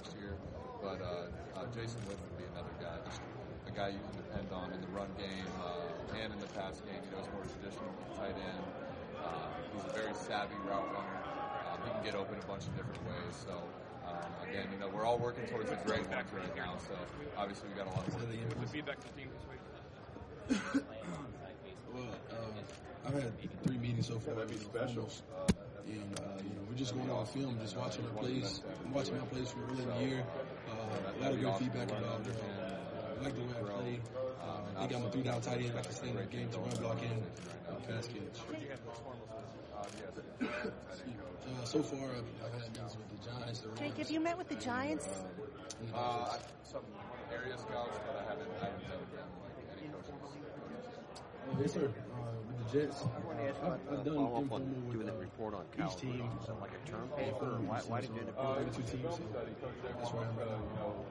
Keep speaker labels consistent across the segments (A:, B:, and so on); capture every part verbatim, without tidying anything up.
A: next year. But uh, uh, Jason Witten would be another guy, just a guy you can depend on in the run game uh, and in the pass game. You know, he's more traditional tight end. Uh, he's a very savvy route runner. Um, he can get open a bunch of different ways. So, um, again, you know, we're all working towards a great match right now. So, obviously, we got a lot of work to do.
B: What's the feedback to the team this week?
C: Well, uh, I've had three meetings so far.
A: That'd be special.
C: And, uh, you know, we're just going on film, just watching our plays, watching my plays from early in the year. Uh, a lot of good feedback about uh, I like the way I play. Uh, I think I'm a three-down tight end. I can stay in the game to run block and uh, pass catch. uh, so far, I've, I've had meetings with the Giants. The
D: Jake, have you met with the Giants?
A: Uh, uh, some area scouts, but I haven't, I haven't met with them, like any coaches.
C: Uh, yes, sir. Uh, with the Jets, uh, I've, I've done informal with uh,
E: report on
C: each team.
E: Is that like a term paper? Or why, why did you end up
C: uh,
E: doing
C: two teams? So that's where I'm at.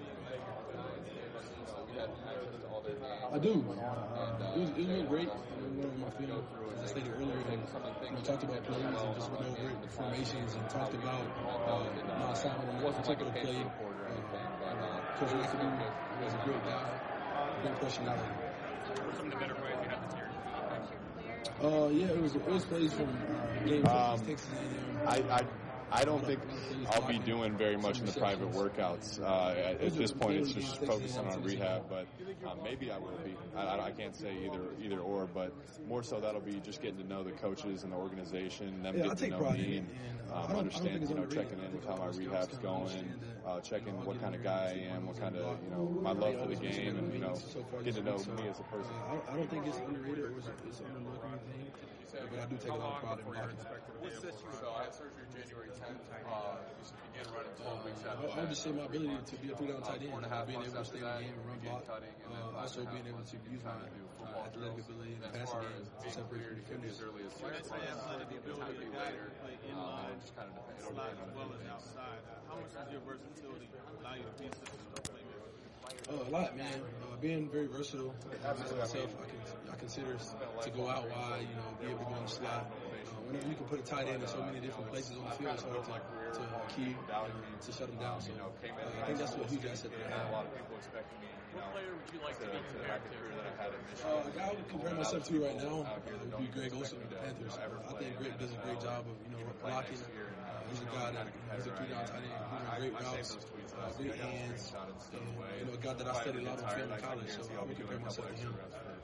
C: I do. Uh, it was it went great. I went over my film, as I stated earlier, and you know, talked about plays and just went over it, the formations, and talked about uh, my assignment on that particular play. Uh, Coach McAdoo was a great guy, great personality.
B: What were some of the better plays you had this year?
C: Uh, yeah, it was it was plays from uh, games
F: um,
C: like Texas A and M.
F: I, I I don't think I'll be doing very much in the private workouts. Uh, at, at this point, it's just focusing on rehab, but uh, maybe I will be. I, I can't say either either or, but more so that'll be just getting to know the coaches and the organization, them
C: yeah,
F: getting to know me, and um, understand, you know, checking in with how my rehab's going, uh, checking what kind of guy I am, what kind of, you know, my love for the game, and, you know, getting to know me as a person.
C: I don't think it's underrated or it's an overlooked or anything, but I do take a lot of pride in blocking.
A: So I had surgery January tenth. Uh, you should begin running twelve weeks after that.
C: I would just say my ability to be a three-down tight end, uh, being able to stay in the game and run block, uh, also being able to use my uh, athletic ability in the passing game to separate from defenders.
A: Early as
G: When I say athletic ability, the guy to play inline, slide as well as outside. How much does your versatility allow you to be such a playmaker?
C: Uh, a lot, man. Uh, being very versatile. Uh, myself, I can I consider to go out wide, you know, be able to go in the slot. Uh, whenever you can put a tight end in so many different places on the field, it's hard to, to key, uh, to shut them down. So uh, I think that's what a huge asset that I have.
A: A lot of people expecting me.
B: What player would you like to be compared to?
C: Uh, a guy I would compare myself to right now uh, would be Greg Olsen with the Panthers. I think Greg does a great job of, you know, blocking. Uh, he's a guy that, you know, he's a three-down tight end. He runs great routes, uh, great hands, and, you know, a guy that I studied a lot on film in college, so I would compare myself to him.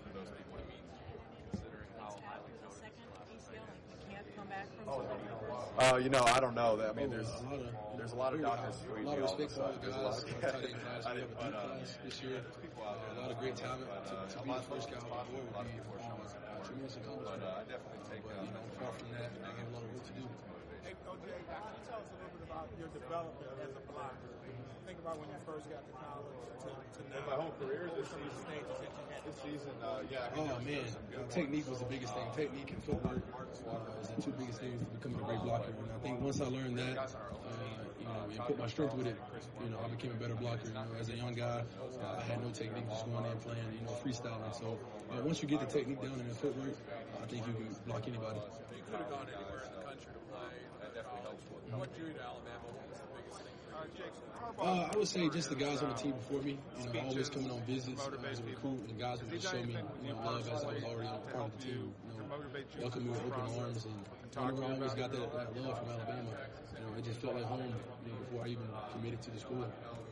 F: Uh, you know, I don't know. I mean, there's there's a lot of doctors
C: a lot of respect for all the guys on the tight end class. We have a deep class this year. Uh, a lot of great talent. To, to be the first guy on the board would be uh, a tremendous accomplishment. But, you know, far from that, I have a lot of work to do.
G: Hey, O J, can you tell us a little bit about your development as a blocker? Think about when you first got to college to, to now.
F: My whole career this
G: some of the stages that you had.
F: This season, uh, yeah.
C: Oh, man. Uh, technique was the biggest thing. Technique and footwork uh, is the two biggest things to becoming a great blocker. And I think once I learned that, uh, you know, and put my strength with it, you know, I became a better blocker. You know, as a young guy, uh, I had no technique, just going in playing, you know, freestyling. So uh, once you get the technique down and the footwork, I think you can block anybody.
H: You could have gone anywhere in the country to play. That definitely helps. What drew you to Alabama? What was the biggest thing for you?
C: Uh, I would say just the guys on the team before me, you know, always coming on visits uh, as a recruit, and guys would just show me, you know, love as I was already a part of the team, you know, welcome me with open arms, and whenever I always got that, that love from Alabama, you know, it just felt like home, you know, before I even committed to the school.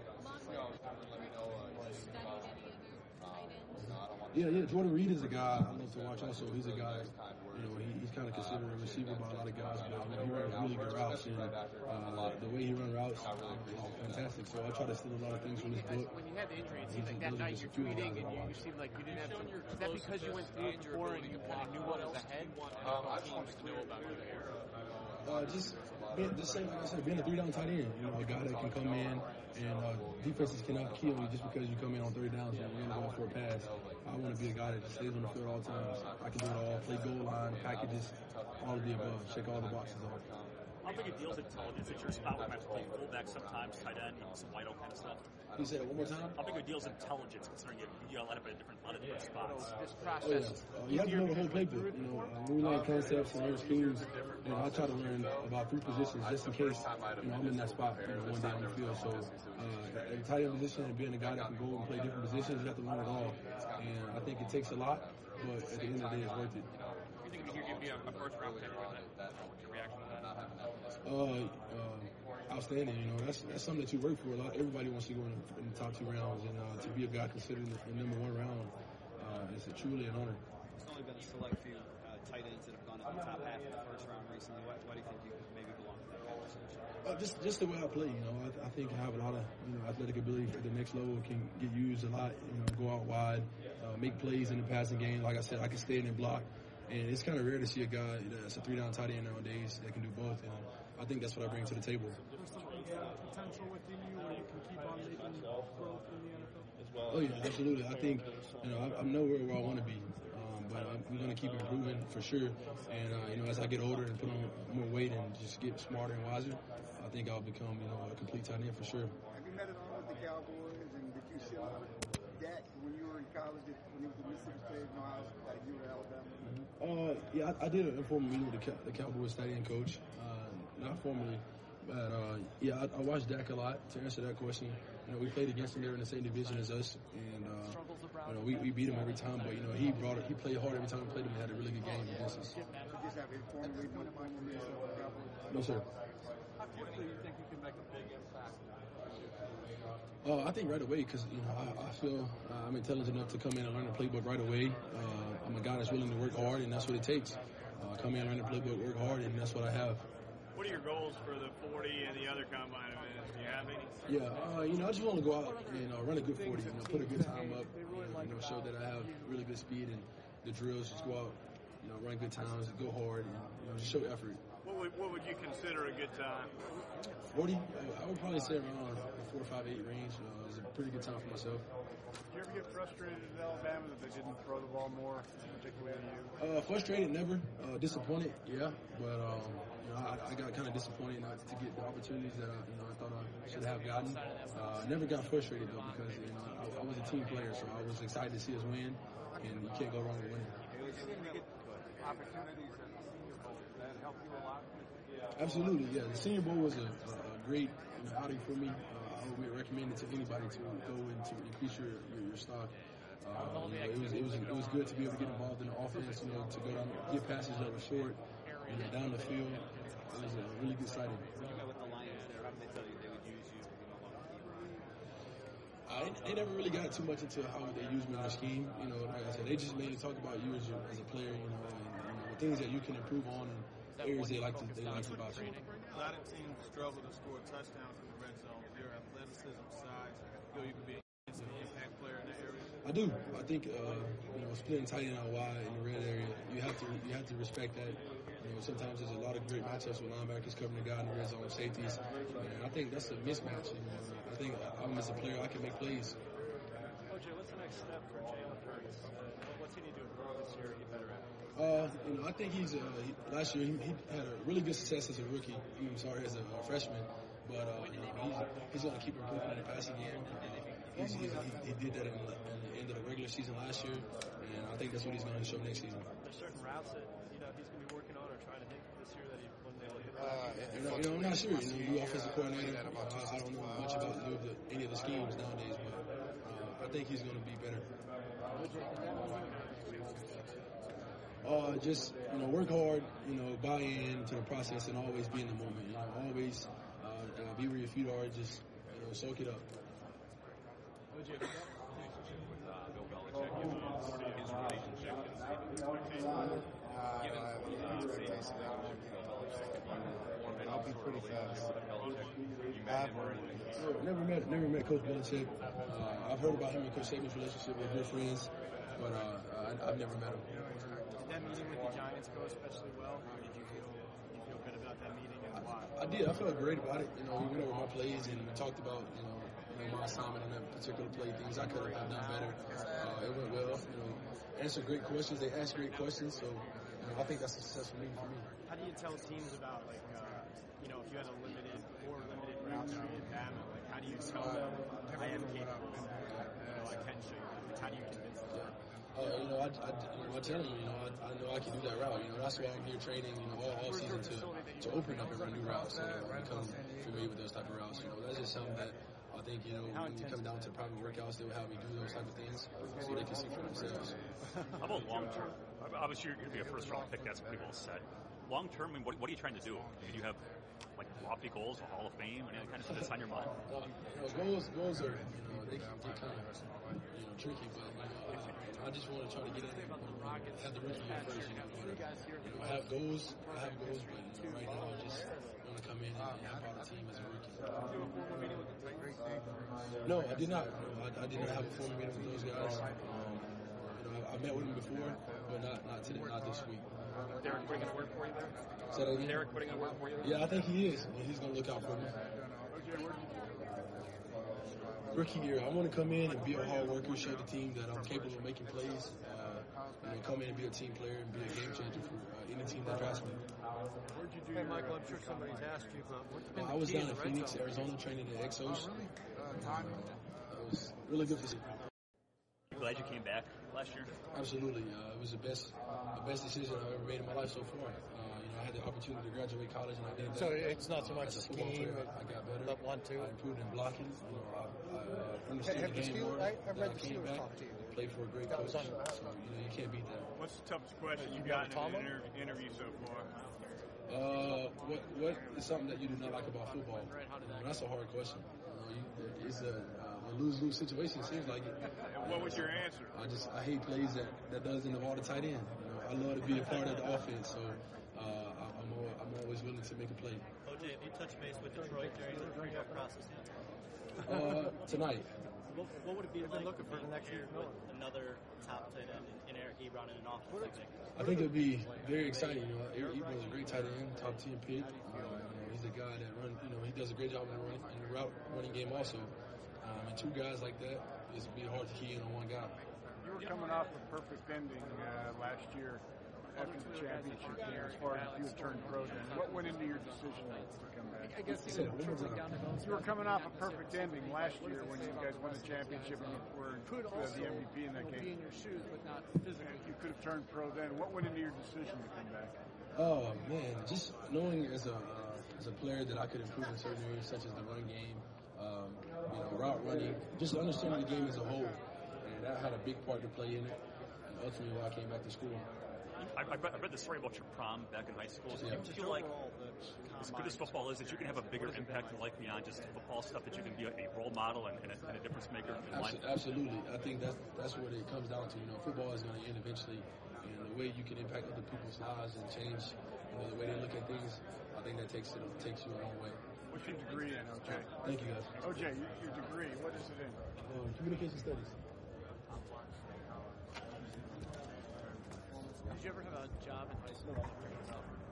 C: Yeah, yeah. Jordan Reed is a guy I love to watch. Also, he's a guy, you know, he, he's kind of considered a receiver by a lot of guys, but you know, he runs really good routes, and uh, the way he runs routes is fantastic. So I try to steal a lot of things from his book.
I: When you had the injury, it seemed like that night you're tweeting and you, you seemed like you didn't have some. Is that because you went through it before and you kind of knew what was ahead?
A: Um, I just wanted to know about you there.
C: Uh, just being, just saying, like I said, being a three-down tight end, you know, a guy that can come in and uh, defenses cannot kill you just because you come in on third downs and you're going to go for a pass. I want to be a guy that just stays on the field all the time. I can do it all, play goal line, packages, all of the above, check all the boxes off.
D: How big a deal is intelligence at your spot when you have to play fullback sometimes, tight end, some wide open kind of stuff?
C: Can you say that one more time?
D: How big a deal is intelligence considering you, you got a lot of different, lot of different spots?
I: This
C: Oh,
I: process.
C: yeah. Uh, you have to know the whole playbook. You know, uh, when we learn concepts and learn schemes, you know, I try to learn about three positions just in case, you know, I'm in that spot, you know, one day on the field. So, uh, a tight end position and being a guy that can go and play different positions, you have to learn it all. And I think it takes a lot, but at the end of the day, it's worth it.
B: You think if you give me a, a first round pick with that, what's your reaction to that?
C: Uh, uh, outstanding. You know, that's that's something that you work for. A lot. Everybody wants to go in the, in the top two rounds, and uh, to be a guy considered in the, the number one round, uh, is a truly an honor.
J: There's only been a select few uh, tight ends that have gone in the top half of the first round recently. Why, why do you think you could maybe belong to that conversation?
C: Uh, just just the way I play. You know, I, I think I have a lot of you know athletic ability at the next level. Can get used a lot. You know, go out wide, uh, make plays in the passing game. Like I said, I can stay in and block. And it's kind of rare to see a guy that's a three-down tight end nowadays that can do both. And I think that's what I bring to the table.
K: There's some potential within you where you can keep on making growth in the N F L.
C: Oh yeah, absolutely. I think you know I'm nowhere where I want to be, um, but I'm, I'm going to keep improving for sure. And uh, you know, as I get older and put on more weight and just get smarter and wiser, I think I'll become you know a complete tight end for sure.
L: Have you met it all with the Cowboys, and did you sit with Dak when you were in college? Did, when he was at Mississippi State, and Ohio, like you were at Alabama?
C: Uh, yeah, I, I did an informal meeting with the, the Cowboys tight end coach. Uh, not formally, but uh, yeah, I, I watched Dak a lot. To answer that question, you know, we played against him. They were in the same division as us, and uh, you know, we, we beat him every time. But you know, he brought it. He played hard every time we played him. He had a really good game against us. No, sir.
H: How quickly do you think you can make a big impact?
C: Uh, I think right away because you know I, I feel uh, I'm intelligent enough to come in and learn the playbook right away. Uh, I'm a guy that's willing to work hard, and that's what it takes. Uh, come in, learn the playbook, work hard, and that's what I have.
G: What are your goals for the forty and the other combine events? Do you have any?
C: Yeah, uh, you know, I just want to go out and uh, run a good forty. You know, put a good time up. You know, you know, show that I have really good speed and the drills. Just go out, you know, run good times, go hard, and you know, just show effort.
G: What would what would you consider a good time?
C: forty, I would probably say around the four, five, eight range. Uh, it's a pretty good time for myself.
K: Did you ever get frustrated at Alabama that they didn't throw the ball more, particularly to you?
C: Uh, frustrated, never. Uh, disappointed, yeah. But um, you know, I, I got kind of disappointed not to get the opportunities that I, you know, I thought I should have gotten. Uh, never got frustrated though because you know I, I was a team player, so I was excited to see us win, and you can't go wrong with winning.
H: Opportunities at the Senior Bowl, did that help you a lot?
C: Absolutely, yeah. The Senior Bowl was a, a great you know, outing for me. Uh, I would recommend it to anybody to go and to increase your your, your stock. Uh, you know, it was it was it was good to be able to get involved in the offense. You know, to go down, get passes that were short, you know, down the field. It was a really good sighting.
J: When you met with the Lions there, how did they tell you they would use you?
C: Uh, they, they never really got too much into how they use me in their scheme. You know, like I said, they just mainly talk about you as, your, as a player. You know, and you know, the things that you can improve on and areas they like to they like about you.
G: A lot of teams struggle to score touchdowns in the red zone. Your athleticism, size, you know, you can be an impact player in that area.
C: I do. I think uh, you know, splitting tight end out wide in the red area, you have to you have to respect that. You know, sometimes there's a lot of great matchups with linebackers covering the guy in the red zone, safeties, and I think that's a mismatch. You know, I think I'm as a player, I can make plays.
K: O J, what's the next step for Jalen Hurts? Uh, what's he need to improve this year to get better at?
C: Uh, you know, I think he's uh, he, last year he, he had a really good success as a rookie. I'm sorry, as a uh, freshman, but uh, you know, he's he's going to keep improving in the passing game. Uh, he's, he's, he, he did that in the, in the end of the regular season last year, and I think that's what he's going to show next season.
K: There's certain routes that you know he's going to be working on or trying to hit this year that he wouldn't be able to hit.
C: Uh, you, know, you know, I'm not sure. You know, new offensive coordinator. Uh, I, I don't know much about any of the, any of the schemes nowadays, but uh, I think he's going to be better. Uh, just, you know, work hard, you know, buy in to the process and always be in the moment. You know, always uh, uh, be where your feet are, just, you know, soak it up.
B: Would you have that relationship with uh, Bill Belichick, given his relationship with Stephen given
M: I'll be pretty fast.
B: You met him or anything?
C: Never met, never met Coach Belichick. Uh, I've heard about him and Coach Saban's relationship. We're good friends, but uh, I, I've never met him.
K: Did that meeting with the Giants go especially well? How did you feel? You feel good about that meeting and why?
C: I did. I felt great about it. You know, we went over my plays and we talked about, you know, you know my assignment on that particular play, things I could have done better. Uh, it went well. You know, answered great questions. They asked great questions, so you know, I think that's a success for me. For me.
K: How do you you tell teams about, like, uh, you know, if you had a limited, more limited route tree in Bama, like, how do you tell them I am capable? You know, I can show you. Like, how do you convince them?
C: Uh, you know, I, I, you know, I tell them, you know, I, I know I can do that route. You know, that's why I'm here training, you know, all, all season to, to open up and run new routes and uh, become familiar with those type of routes. You know, that's just something that I think, you know, when you come down to private workouts, they will have me do those type of things so they can see for themselves.
D: How about long term? Obviously, you're going to be a first round pick. That's pretty well set. Long term, I mean, what, what are you trying to do? I mean, do you have like lofty goals, a Hall of Fame, any kind of stuff that's on your mind?
C: Uh, you know, goals, goals are, you know, they can get kind of, you know, tricky, but you know, I, I just want to try to get in there and have the rookie year first. You know, but, you know, I have goals, I have goals, but you know, right now I just want to come in and help out the team as a rookie. No, I did not. No, I, I did not have a formal meeting with those guys. Um, you know, I, I met with them before, but not not today, not this week.
K: Derek putting in work for you there?
C: Say that again?
K: Derek putting in work for you there?
C: Yeah, I think he is. He's going to look out for me. Rookie year, I want to come in and be a hard worker, show the team that I'm capable of making plays. Uh, you know, come in and be a team player and be a game changer for uh, any team that drafts me.
K: Where'd you do? Hey, Michael, I'm sure somebody's asked you, but what's been
C: uh, I was down in Phoenix, Arizona, training at Exos. Uh, it was really good for me.
D: You glad you came back last year?
C: Absolutely. Uh, it was the best, the best decision I've ever made in my life so far. Uh, you know, I had the opportunity to graduate college, and I did that.
K: So it's not so much
C: uh,
K: scheme.
C: I got better.
K: But one, two.
C: I improved in blocking. You know, I, I uh, understood
K: Have
C: the
K: the
C: game
K: Steelers,
C: more.
K: I, I read
C: I
K: the
C: came
K: Steelers
C: back,
K: talk to you.
C: played for a great
K: That
C: coach.
K: was on your
C: So you know, you can't beat that.
G: What's the toughest question you've gotten in an inter- interview so far?
C: Uh, what what is something that you do not like about football? You know, that's a hard question. You know, you, it's a, uh, a lose-lose situation. It seems like it.
G: And what was your answer?
C: I just I hate plays that, that doesn't involve the tight end. You know, I love to be a part of the offense, so uh, I, I'm all, I'm always willing to make a play.
M: O J, have you touched base with Detroit during the pre-draft process yet?
C: Uh, tonight.
M: What, what would it be like
K: looking for the next year
M: with another top tight end in, in Eric Ebron in an offense like that?
C: I think it would be very exciting. You know, Eric Ebron is a great tight end, top ten pick. Uh, you know, he's a guy that run. You know, he does a great job in the run, in the route running game also. Um, and two guys like that, it's be hard to key in on one guy.
L: You were coming off a perfect ending uh, last year after the championship game, as far as you had turned pro. Then, what went into your decision to come back?
K: I guess
C: So, one more time.
L: You were coming off a perfect ending last year when you guys won the championship and you were
K: Could
L: uh,
K: also
L: the M V P in that
K: be
L: game.
K: in your shoes, but not physically.
L: You could have turned pro then. What went into your decision to come back?
C: Oh man, just knowing as a uh, as a player that I could improve in certain areas such as the run game, um, you know, route running, just understanding the game as a whole, and that had a big part to play in it. And ultimately, why I came back to school.
D: I, I, read, I read the story about your prom back in high school. So
C: Yeah.
D: do you feel like, as good as football is, that you can have a bigger impact in life beyond just football stuff, that you can be a, a role model and, and, a, and a difference maker in life?
C: Absolutely. I think that's that's what it comes down to. You know, football is going to end eventually, and the way you can impact other people's lives and change, you know, the way they look at things, I think that takes it takes you a long way.
L: What's your degree in, O J?
C: Thank you, guys.
L: O J, your, your degree, what is it in?
C: Um, communication studies.
M: Did you ever have a job in high school?